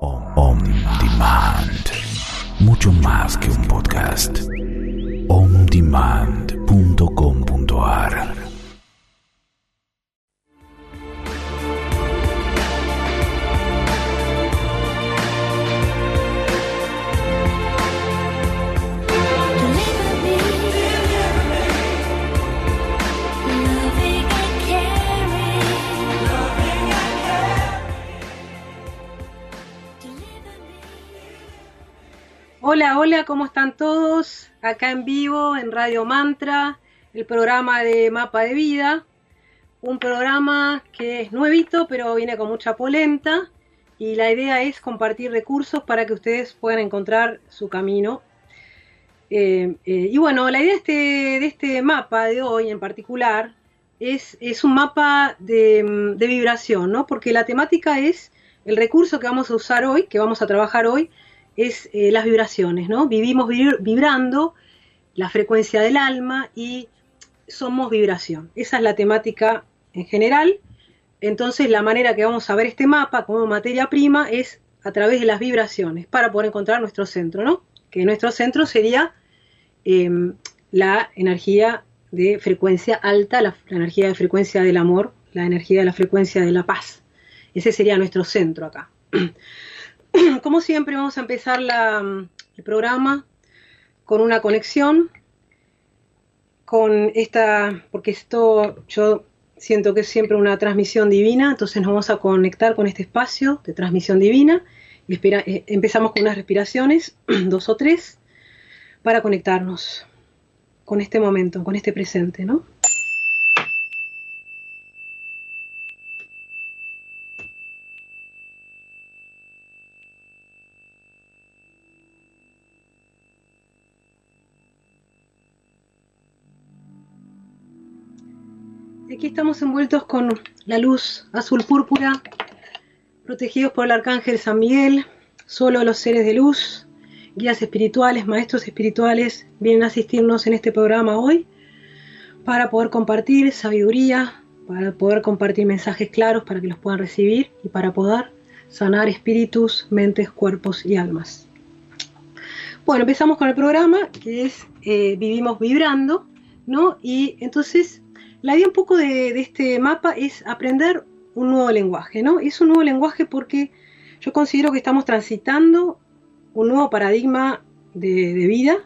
On Demand. Mucho más que un podcast. ondemand.com.ar. Hola, hola, ¿cómo están todos? Acá en vivo, en Radio Mantra, el programa de Mapa de Vida, un programa que es nuevito, pero viene con mucha polenta, y la idea es compartir recursos para que ustedes puedan encontrar su camino. Y bueno, la idea de este mapa de hoy en particular es un mapa de vibración, ¿no? Porque la temática es el recurso que vamos a usar hoy, que vamos a trabajar hoy, es las vibraciones, ¿no? Vivimos vibrando la frecuencia del alma y somos vibración. Esa es la temática en general. Entonces la manera que vamos a ver este mapa como materia prima es a través de las vibraciones para poder encontrar nuestro centro, ¿no? Que nuestro centro sería la energía de frecuencia alta, la energía de frecuencia del amor, la energía de la frecuencia de la paz. Ese sería nuestro centro acá. Como siempre vamos a empezar el programa con una conexión, con esta, porque esto yo siento que es siempre una transmisión divina, entonces nos vamos a conectar con este espacio de transmisión divina y empezamos con unas respiraciones, 2 o 3, para conectarnos con este momento, con este presente, ¿no? Aquí estamos envueltos con la luz azul púrpura, protegidos por el arcángel San Miguel. Solo los seres de luz, guías espirituales, maestros espirituales vienen a asistirnos en este programa hoy para poder compartir sabiduría, para poder compartir mensajes claros para que los puedan recibir y para poder sanar espíritus, mentes, cuerpos y almas. Bueno, empezamos con el programa que es Vivimos Vibrando, ¿no? Y entonces la idea un poco de este mapa es aprender un nuevo lenguaje, ¿no? Es un nuevo lenguaje porque yo considero que estamos transitando un nuevo paradigma de vida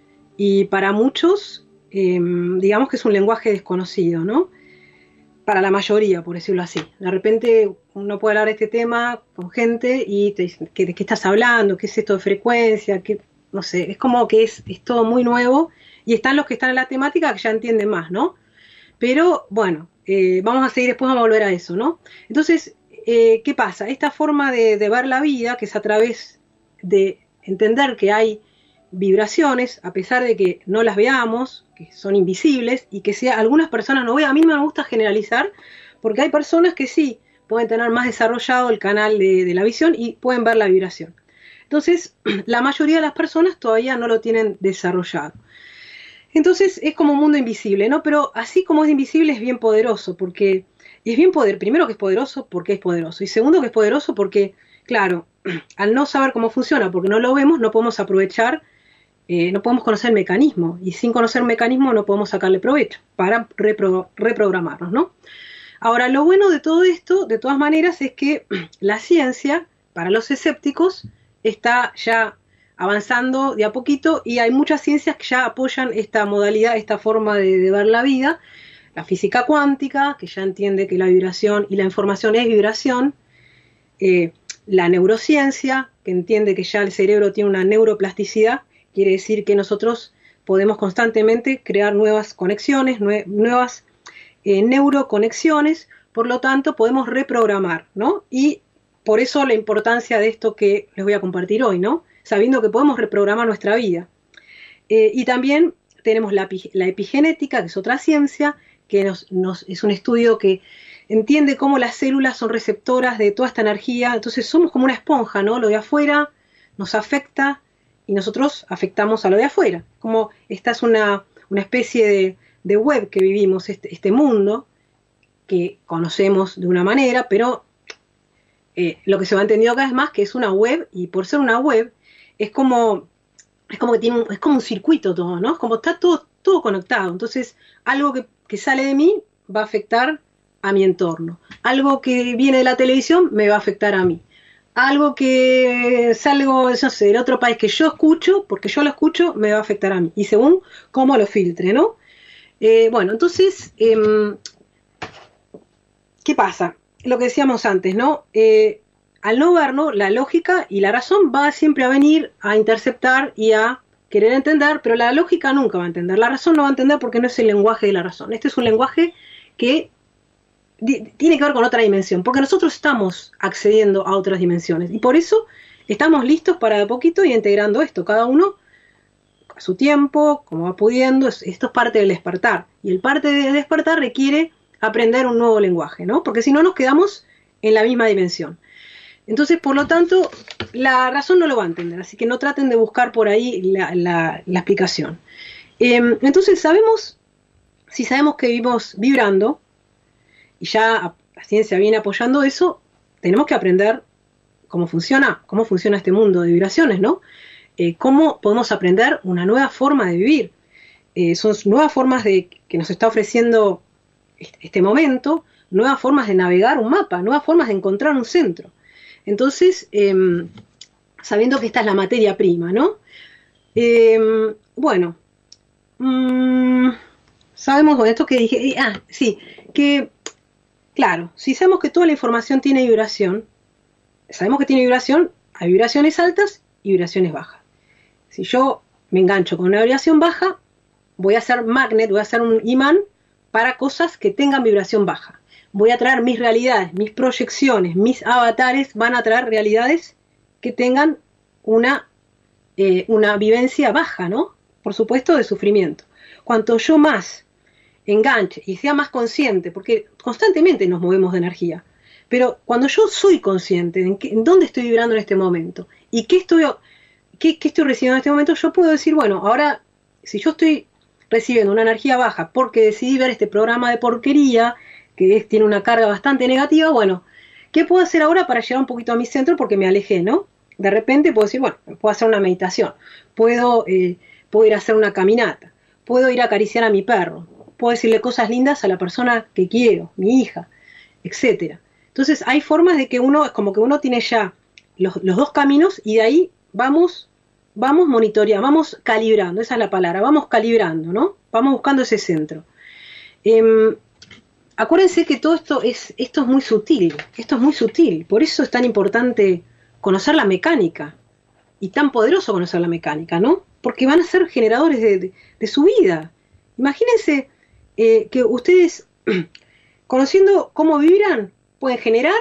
y para muchos, digamos que es un lenguaje desconocido, ¿no? Para la mayoría, por decirlo así. De repente uno puede hablar de este tema con gente y te dicen, ¿de qué estás hablando? ¿Qué es esto de frecuencia? No sé, es como que es todo muy nuevo y están los que están en la temática que ya entienden más, ¿no? Pero bueno, vamos a seguir, después vamos a volver a eso, ¿no? Entonces, ¿qué pasa? Esta forma de ver la vida, que es a través de entender que hay vibraciones, a pesar de que no las veamos, que son invisibles, y que sea algunas personas no vean, a mí no me gusta generalizar, porque hay personas que sí pueden tener más desarrollado el canal de la visión y pueden ver la vibración. Entonces, la mayoría de las personas todavía no lo tienen desarrollado. Entonces es como un mundo invisible, ¿no? Pero así como es invisible es bien poderoso, porque es bien primero que es poderoso porque es poderoso, y segundo que es poderoso porque, claro, al no saber cómo funciona, porque no lo vemos, no podemos aprovechar, no podemos conocer el mecanismo, y sin conocer el mecanismo no podemos sacarle provecho para reprogramarnos, ¿no? Ahora, lo bueno de todo esto, de todas maneras, es que la ciencia, para los escépticos, está ya avanzando de a poquito y hay muchas ciencias que ya apoyan esta modalidad, esta forma de ver la vida. La física cuántica, que ya entiende que la vibración y la información es vibración. La neurociencia, que entiende que ya el cerebro tiene una neuroplasticidad, quiere decir que nosotros podemos constantemente crear nuevas conexiones, nuevas neuroconexiones, por lo tanto podemos reprogramar, ¿no? Y por eso la importancia de esto que les voy a compartir hoy, ¿no? Sabiendo que podemos reprogramar nuestra vida. Y también tenemos la epigenética, que es otra ciencia, que es un estudio que entiende cómo las células son receptoras de toda esta energía. Entonces somos como una esponja, ¿no? Lo de afuera nos afecta y nosotros afectamos a lo de afuera. Como esta es una especie de web que vivimos, este mundo, que conocemos de una manera, pero lo que se va entendiendo cada vez más que es una web, y por ser una web es como que tiene es como un circuito todo, ¿no? Es como está todo conectado. Entonces, algo que sale de mí va a afectar a mi entorno. Algo que viene de la televisión me va a afectar a mí. Algo que salgo, no sé, del otro país que yo escucho, porque yo lo escucho, me va a afectar a mí. Y según cómo lo filtre, ¿no? Bueno, entonces, ¿qué pasa? Lo que decíamos antes, ¿no? Al no ver, ¿no? La lógica y la razón va siempre a venir a interceptar y a querer entender, pero la lógica nunca va a entender. La razón no va a entender porque no es el lenguaje de la razón. Este es un lenguaje que tiene que ver con otra dimensión, porque nosotros estamos accediendo a otras dimensiones y por eso estamos listos para de poquito y integrando esto, cada uno a su tiempo, como va pudiendo. Esto es parte del despertar, y el parte del despertar requiere aprender un nuevo lenguaje, ¿no? Porque si no nos quedamos en la misma dimensión. Entonces, por lo tanto, la razón no lo va a entender, así que no traten de buscar por ahí la explicación. Entonces, si sabemos que vivimos vibrando, y ya la ciencia viene apoyando eso, tenemos que aprender cómo funciona este mundo de vibraciones, ¿no? Cómo podemos aprender una nueva forma de vivir. Son nuevas formas que nos está ofreciendo este momento, nuevas formas de navegar un mapa, nuevas formas de encontrar un centro. Entonces, sabiendo que esta es la materia prima, ¿no? Bueno, sabemos con esto que dije, sí, que, claro, si sabemos que toda la información tiene vibración, sabemos que tiene vibración, hay vibraciones altas y vibraciones bajas. Si yo me engancho con una vibración baja, voy a hacer magnet, voy a hacer un imán para cosas que tengan vibración baja. Voy a traer mis realidades, mis proyecciones, mis avatares van a traer realidades que tengan una vivencia baja, ¿no? Por supuesto, de sufrimiento. Cuanto yo más enganche y sea más consciente, porque constantemente nos movemos de energía, pero cuando yo soy consciente en dónde estoy vibrando en este momento y qué estoy recibiendo en este momento, yo puedo decir, bueno, ahora, si yo estoy recibiendo una energía baja porque decidí ver este programa de porquería que tiene una carga bastante negativa, bueno, ¿qué puedo hacer ahora para llegar un poquito a mi centro porque me alejé, ¿no? De repente puedo decir, bueno, puedo hacer una meditación, puedo ir a hacer una caminata, puedo ir a acariciar a mi perro, puedo decirle cosas lindas a la persona que quiero, mi hija, etcétera. Entonces hay formas de que es como que uno tiene ya los dos caminos y de ahí vamos monitoreando, vamos calibrando, esa es la palabra, vamos calibrando, ¿no? Vamos buscando ese centro. Acuérdense que todo esto es muy sutil, por eso es tan importante conocer la mecánica y tan poderoso conocer la mecánica, ¿no? Porque van a ser generadores de su vida. Imagínense que ustedes, conociendo cómo vibran, pueden generar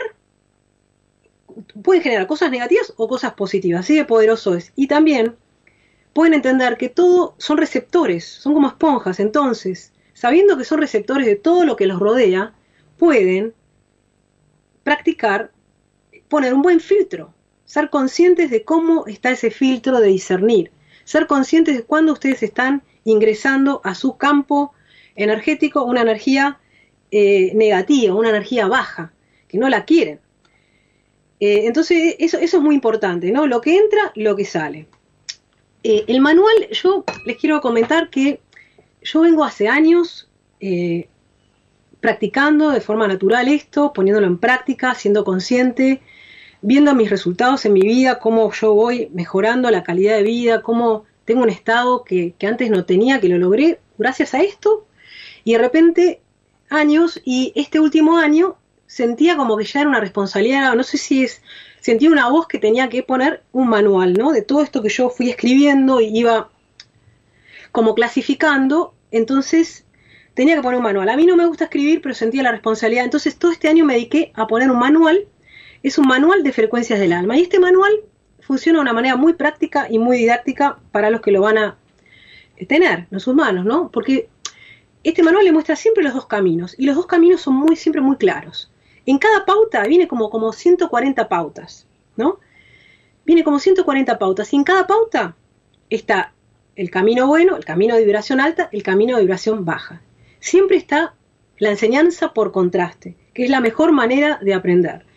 cosas negativas o cosas positivas, así de poderoso es. Y también pueden entender que todo son receptores, son como esponjas. Entonces, sabiendo que son receptores de todo lo que los rodea, pueden practicar, poner un buen filtro, ser conscientes de cómo está ese filtro de discernir, ser conscientes de cuándo ustedes están ingresando a su campo energético una energía negativa, una energía baja, que no la quieren. Entonces eso es muy importante, ¿no? Lo que entra, lo que sale. El manual, yo les quiero comentar que yo vengo hace años practicando de forma natural esto, poniéndolo en práctica, siendo consciente, viendo mis resultados en mi vida, cómo yo voy mejorando la calidad de vida, cómo tengo un estado que antes no tenía, que lo logré gracias a esto, y de repente años, y este último año sentía como que ya era una responsabilidad, no sé si sentía una voz que tenía que poner un manual, ¿no? De todo esto que yo fui escribiendo y iba como clasificando, entonces tenía que poner un manual. A mí no me gusta escribir, pero sentía la responsabilidad, entonces todo este año me dediqué a poner un manual. Es un manual de frecuencias del alma, y este manual funciona de una manera muy práctica y muy didáctica para los que lo van a tener en sus manos, ¿no? Porque este manual le muestra siempre los dos caminos, y los dos caminos son siempre muy claros. En cada pauta viene como 140 pautas, ¿no? Viene como 140 pautas, y en cada pauta está el camino bueno, el camino de vibración alta, el camino de vibración baja. Siempre está la enseñanza por contraste, que es la mejor manera de aprender.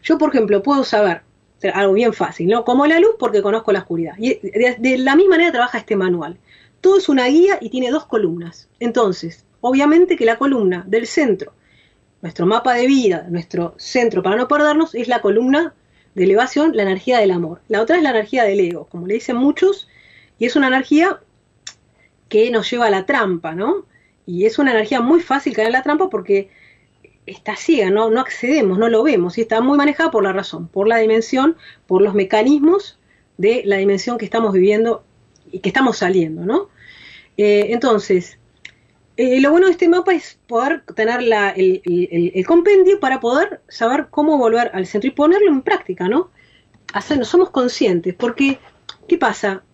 Yo, por ejemplo, puedo saber, algo bien fácil, ¿no? Como la luz porque conozco la oscuridad. Y de la misma manera trabaja este manual. Todo es una guía y tiene 2 columnas. Entonces, obviamente que la columna del centro, nuestro mapa de vida, nuestro centro para no perdernos, es la columna de elevación, la energía del amor. La otra es la energía del ego, como le dicen muchos, y es una energía que nos lleva a la trampa, ¿no? Y es una energía muy fácil caer en la trampa porque está ciega, no accedemos, no lo vemos, y está muy manejada por la razón, por la dimensión, por los mecanismos de la dimensión que estamos viviendo y que estamos saliendo, ¿no? Entonces, lo bueno de este mapa es poder tener el compendio para poder saber cómo volver al centro y ponerlo en práctica, ¿no? Somos conscientes, porque, ¿qué pasa?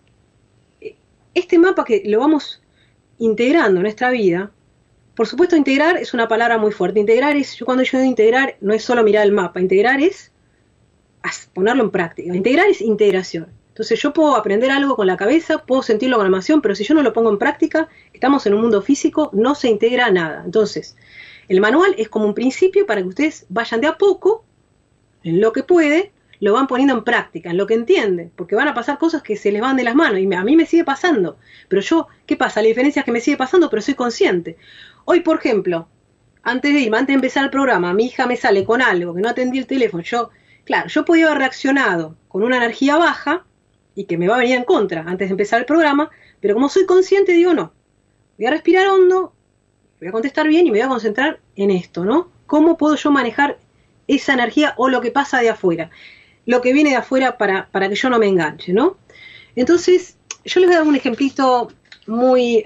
Este mapa que lo vamos integrando en nuestra vida, por supuesto integrar es una palabra muy fuerte. Integrar es, cuando yo digo integrar, no es solo mirar el mapa, integrar es ponerlo en práctica. Integrar es integración. Entonces yo puedo aprender algo con la cabeza, puedo sentirlo con la emoción, pero si yo no lo pongo en práctica, estamos en un mundo físico, no se integra nada. Entonces, el manual es como un principio para que ustedes vayan de a poco, en lo que puede, lo van poniendo en práctica, en lo que entienden, porque van a pasar cosas que se les van de las manos, y a mí me sigue pasando, pero yo, ¿qué pasa? La diferencia es que me sigue pasando, pero soy consciente. Hoy, por ejemplo, antes de empezar el programa, mi hija me sale con algo, que no atendí el teléfono, yo podía haber reaccionado con una energía baja, y que me va a venir en contra antes de empezar el programa, pero como soy consciente, digo no, voy a respirar hondo, voy a contestar bien y me voy a concentrar en esto, ¿no? ¿Cómo puedo yo manejar esa energía o lo que pasa de afuera? Lo que viene de afuera para que yo no me enganche, ¿no? Entonces, yo les voy a dar un ejemplito muy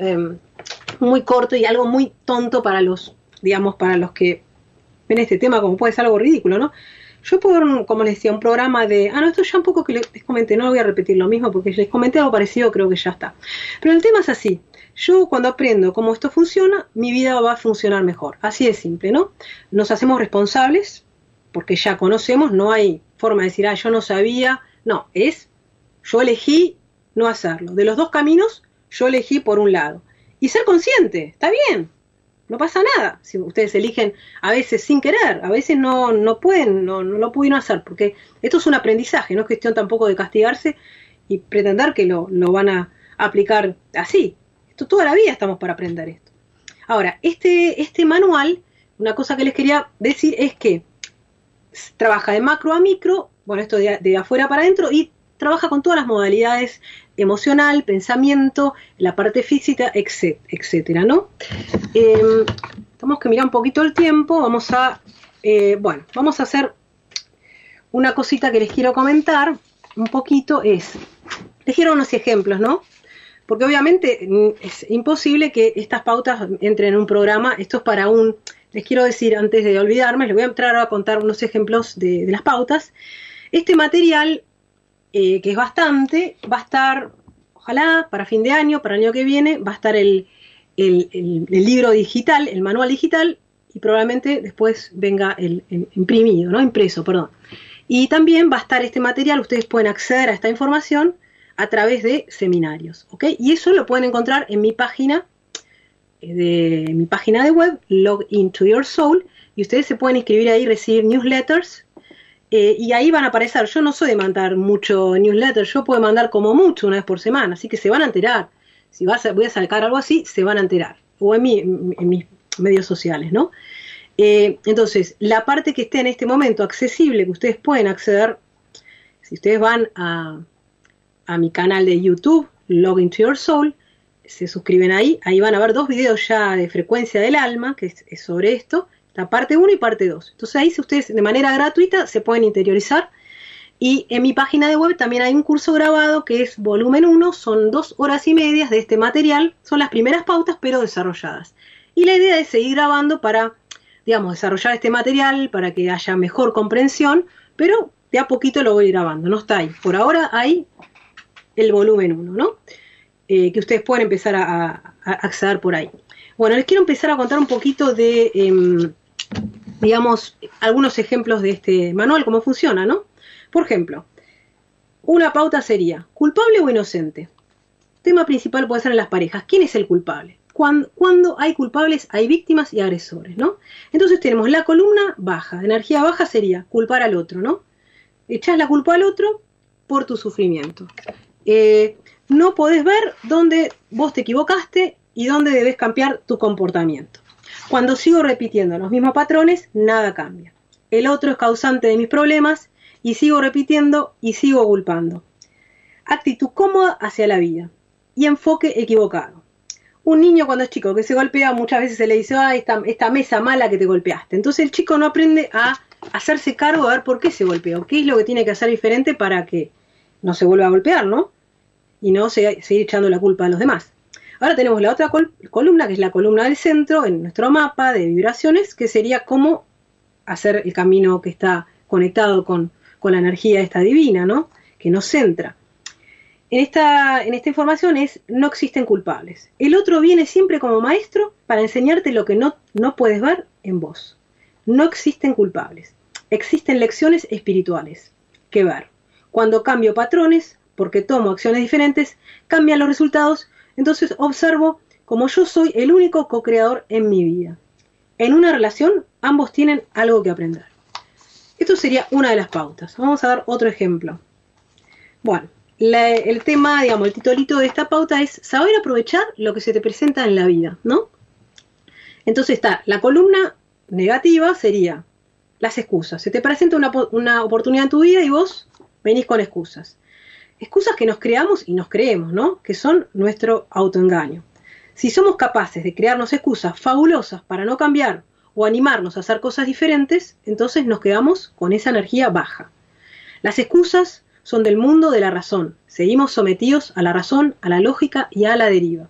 corto y algo muy tonto para los que ven este tema como puede ser algo ridículo, ¿no? Yo puedo, como les decía, un programa de... esto ya un poco que les comenté, no voy a repetir lo mismo porque les comenté algo parecido, creo que ya está. Pero el tema es así. Yo cuando aprendo cómo esto funciona, mi vida va a funcionar mejor. Así de simple, ¿no? Nos hacemos responsables porque ya conocemos, no hay forma de decir, yo no sabía. No, yo elegí no hacerlo. De los 2 caminos, yo elegí por un lado. Y ser consciente, está bien. No pasa nada si ustedes eligen a veces sin querer, a veces no pueden, no lo pudieron hacer, porque esto es un aprendizaje, no es cuestión tampoco de castigarse y pretender que lo van a aplicar así. Esto toda la vida estamos para aprender esto. Ahora, este manual, una cosa que les quería decir es que trabaja de macro a micro, bueno, esto de afuera para adentro, y trabaja con todas las modalidades emocional, pensamiento, la parte física, etcétera, ¿no? Tenemos que mirar un poquito el tiempo, vamos a hacer una cosita que les quiero comentar un poquito, les quiero unos ejemplos, ¿no? Porque obviamente es imposible que estas pautas entren en un programa, esto es para les quiero decir antes de olvidarme, les voy a entrar a contar unos ejemplos de las pautas. Este material que es bastante, va a estar, ojalá, para fin de año, para el año que viene, va a estar el libro digital, el manual digital, y probablemente después venga el imprimido, ¿no? Impreso, perdón. Y también va a estar este material, ustedes pueden acceder a esta información a través de seminarios, ¿ok? Y eso lo pueden encontrar en mi página de web, Log Into Your Soul, y ustedes se pueden inscribir ahí, recibir newsletters, y ahí van a aparecer. Yo no soy de mandar mucho newsletter, yo puedo mandar como mucho una vez por semana, así que se van a enterar. Si voy a sacar algo así, se van a enterar. O en mis medios sociales, ¿no? Entonces, la parte que esté en este momento accesible, que ustedes pueden acceder, si ustedes van a mi canal de YouTube, Log Into Your Soul, se suscriben ahí van a ver 2 videos ya de frecuencia del alma, que es sobre esto, la parte 1 y parte 2. Entonces ahí si ustedes de manera gratuita se pueden interiorizar, y en mi página de web también hay un curso grabado que es volumen 1, son 2 horas y media de este material, son las primeras pautas pero desarrolladas. Y la idea es seguir grabando para, desarrollar este material, para que haya mejor comprensión, pero de a poquito lo voy grabando, no está ahí. Por ahora hay el volumen 1, ¿no? Que ustedes pueden empezar a acceder por ahí. Bueno, les quiero empezar a contar un poquito de, algunos ejemplos de este manual, cómo funciona, ¿no? Por ejemplo, una pauta sería, ¿culpable o inocente? Tema principal puede ser en las parejas. ¿Quién es el culpable? Cuando hay culpables, hay víctimas y agresores, ¿no? Entonces tenemos la columna baja. Energía baja sería culpar al otro, ¿no? Echás la culpa al otro por tu sufrimiento. No podés ver dónde vos te equivocaste y dónde debes cambiar tu comportamiento. Cuando sigo repitiendo los mismos patrones, nada cambia. El otro es causante de mis problemas y sigo repitiendo y sigo culpando. Actitud cómoda hacia la vida y enfoque equivocado. Un niño cuando es chico que se golpea, muchas veces se le dice, esta mesa mala que te golpeaste. Entonces el chico no aprende a hacerse cargo de ver por qué se golpeó, qué es lo que tiene que hacer diferente para que no se vuelva a golpear, ¿no? Y no seguir echando la culpa a los demás. Ahora tenemos la otra columna, que es la columna del centro, en nuestro mapa de vibraciones, que sería cómo hacer el camino que está conectado con la energía esta divina, ¿no? Que nos centra. En esta información no existen culpables. El otro viene siempre como maestro para enseñarte lo que no puedes ver en vos. No existen culpables. Existen lecciones espirituales que ver. Cuando cambio patrones, porque tomo acciones diferentes, cambian los resultados. Entonces observo como yo soy el único co-creador en mi vida. En una relación, ambos tienen algo que aprender. Esto sería una de las pautas. Vamos a dar otro ejemplo. Bueno, el tema, digamos, el titulito de esta pauta es saber aprovechar lo que se te presenta en la vida, ¿no? Entonces está, la columna negativa sería las excusas. Se te presenta una oportunidad en tu vida y vos venís con excusas. Excusas que nos creamos y nos creemos, ¿no? Que son nuestro autoengaño. Si somos capaces de crearnos excusas fabulosas para no cambiar o animarnos a hacer cosas diferentes, entonces nos quedamos con esa energía baja. Las excusas son del mundo de la razón. Seguimos sometidos a la razón, a la lógica y a la deriva.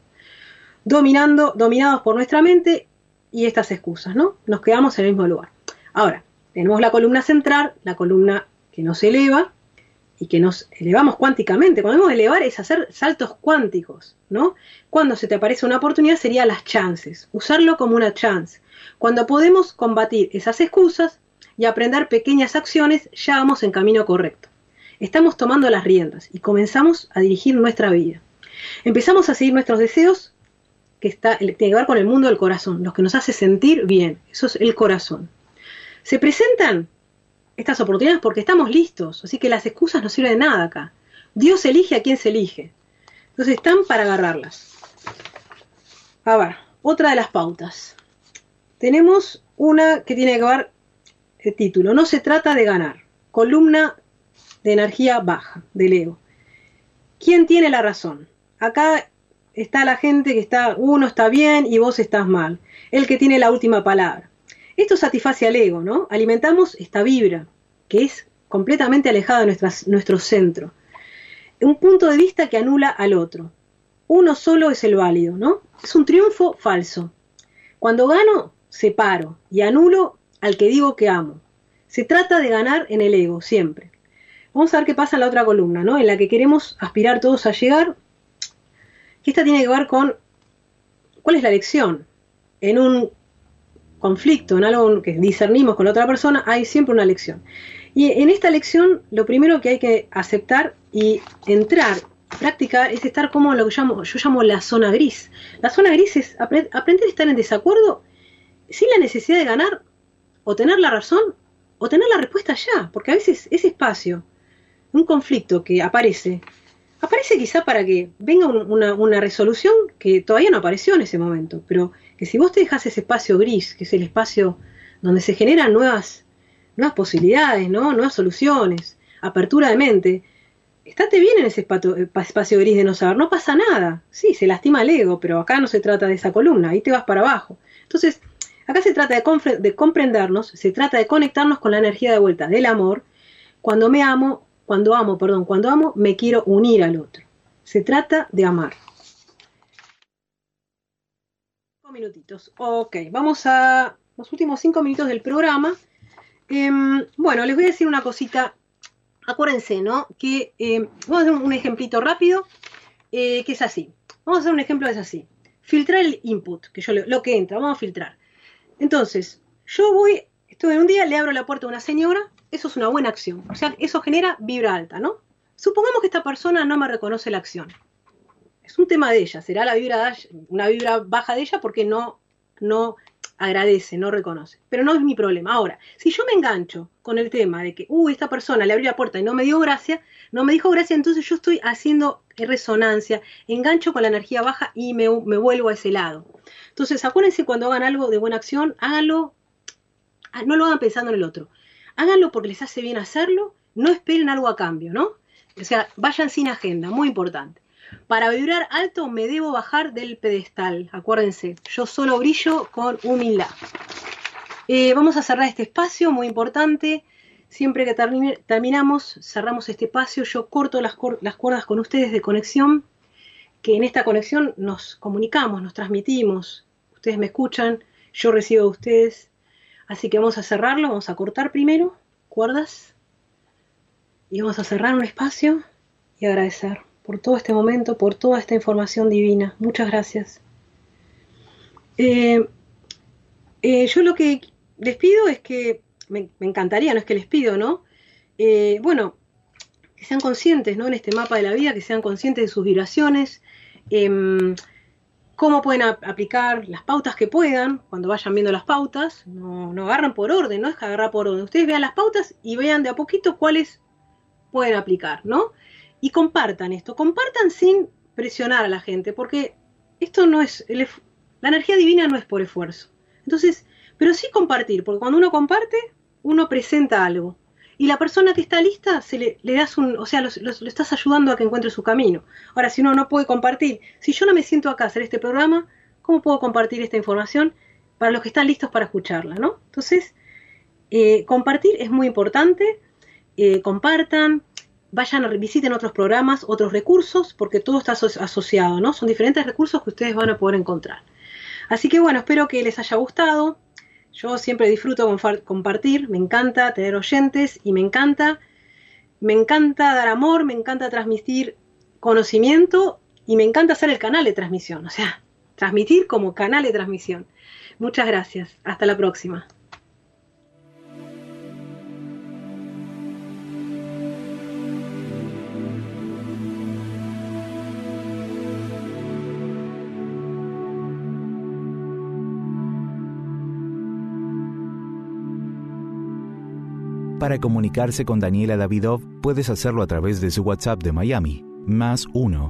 Dominados por nuestra mente y estas excusas, ¿no? Nos quedamos en el mismo lugar. Ahora, tenemos la columna central, la columna que nos eleva y que nos elevamos cuánticamente. Cuando vemos elevar es hacer saltos cuánticos, ¿no? Cuando se te aparece una oportunidad sería las chances, usarlo como una chance. Cuando podemos combatir esas excusas y aprender pequeñas acciones, ya vamos en camino correcto. Estamos tomando las riendas y comenzamos a dirigir nuestra vida. Empezamos a seguir nuestros deseos, tiene que ver con el mundo del corazón, los que nos hace sentir bien. Eso es el corazón. Se presentan estas oportunidades porque estamos listos, así que las excusas no sirven de nada acá. Dios elige a quien se elige. Entonces están para agarrarlas. A ver, otra de las pautas. Tenemos una que tiene que ver el título. No se trata de ganar. Columna de energía baja, del ego. ¿Quién tiene la razón? Acá está la gente que uno está bien y vos estás mal. El que tiene la última palabra. Esto satisface al ego, ¿no? Alimentamos esta vibra, que es completamente alejada de nuestro centro. Un punto de vista que anula al otro. Uno solo es el válido, ¿no? Es un triunfo falso. Cuando gano, separo y anulo al que digo que amo. Se trata de ganar en el ego, siempre. Vamos a ver qué pasa en la otra columna, ¿no? En la que queremos aspirar todos a llegar. Que esta tiene que ver con cuál es la lección. En un conflicto, en algo que discernimos con la otra persona, hay siempre una lección. Y en esta lección, lo primero que hay que aceptar y entrar, practicar, es estar como lo que yo llamo la zona gris. La zona gris es aprender a estar en desacuerdo sin la necesidad de ganar, o tener la razón, o tener la respuesta ya, porque a veces ese espacio, un conflicto que aparece quizá para que venga una resolución que todavía no apareció en ese momento, pero que si vos te dejás ese espacio gris, que es el espacio donde se generan nuevas posibilidades, ¿no? Nuevas soluciones, apertura de mente, estate bien en ese espacio gris de no saber, no pasa nada, sí, se lastima el ego, pero acá no se trata de esa columna, ahí te vas para abajo. Entonces, acá se trata de comprendernos, se trata de conectarnos con la energía de vuelta del amor. Cuando amo, me quiero unir al otro. Se trata de amar. 5 minutitos. Ok, vamos a los últimos 5 minutos del programa. Bueno, les voy a decir una cosita. Acuérdense, ¿no? Que vamos a hacer un ejemplito rápido, que es así. Vamos a hacer un ejemplo que es así. Filtrar el input, que yo lo que entra, vamos a filtrar. Entonces, estoy en un día, le abro la puerta a una señora. Eso es una buena acción. O sea, eso genera vibra alta, ¿no? Supongamos que esta persona no me reconoce la acción. es un tema de ella, será una vibra baja de ella porque no agradece, no reconoce, pero no es mi problema. Ahora, si yo me engancho con el tema de que, esta persona le abrió la puerta y no me dijo gracia, entonces yo estoy haciendo resonancia, engancho con la energía baja y me vuelvo a ese lado. Entonces, acuérdense, cuando hagan algo de buena acción, háganlo, no lo hagan pensando en el otro, háganlo porque les hace bien hacerlo, no esperen algo a cambio, ¿no? O sea, vayan sin agenda, muy importante. Para vibrar alto me debo bajar del pedestal, acuérdense, yo solo brillo con humildad. Vamos a cerrar este espacio, muy importante. Siempre que terminamos, cerramos este espacio, yo corto las cuerdas con ustedes de conexión, que en esta conexión nos comunicamos, nos transmitimos, ustedes me escuchan, yo recibo de ustedes, así que vamos a cerrarlo, vamos a cortar primero, cuerdas, y vamos a cerrar un espacio y agradecer por todo este momento, por toda esta información divina. Muchas gracias. Yo lo que les pido es que, me encantaría, no es que les pido, ¿no? Bueno, que sean conscientes, ¿no? En este mapa de la vida, que sean conscientes de sus vibraciones, cómo pueden aplicar las pautas que puedan, cuando vayan viendo las pautas, no agarran por orden, no es que agarrar por orden. Ustedes vean las pautas y vean de a poquito cuáles pueden aplicar, ¿no? Y compartan esto, compartan sin presionar a la gente, porque esto no es, la energía divina no es por esfuerzo. Entonces, pero sí compartir, porque cuando uno comparte, uno presenta algo. Y la persona que está lista, le das lo estás ayudando a que encuentre su camino. Ahora, si uno no puede compartir, si yo no me siento acá a hacer este programa, ¿cómo puedo compartir esta información para los que están listos para escucharla, ¿no? Entonces, compartir es muy importante, compartan, visiten otros programas, otros recursos, porque todo está asociado, ¿no? Son diferentes recursos que ustedes van a poder encontrar. Así que bueno, espero que les haya gustado. Yo siempre disfruto compartir, me encanta tener oyentes y me encanta dar amor, me encanta transmitir conocimiento y me encanta ser el canal de transmisión, o sea, transmitir como canal de transmisión. Muchas gracias, hasta la próxima. Para comunicarse con Daniela Davidov, puedes hacerlo a través de su WhatsApp de Miami, más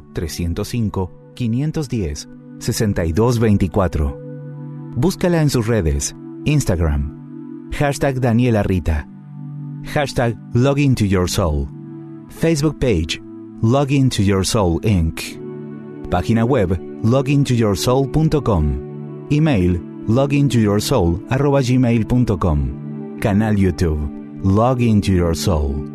1-305-510-6224. Búscala en sus redes, Instagram, #Daniela Rita, #LogInToYourSoul, Facebook page, LogInToYourSoul Inc., página web, logintoyoursoul.com, email, logintoyoursoul@gmail.com, canal YouTube, Log Into Your Soul.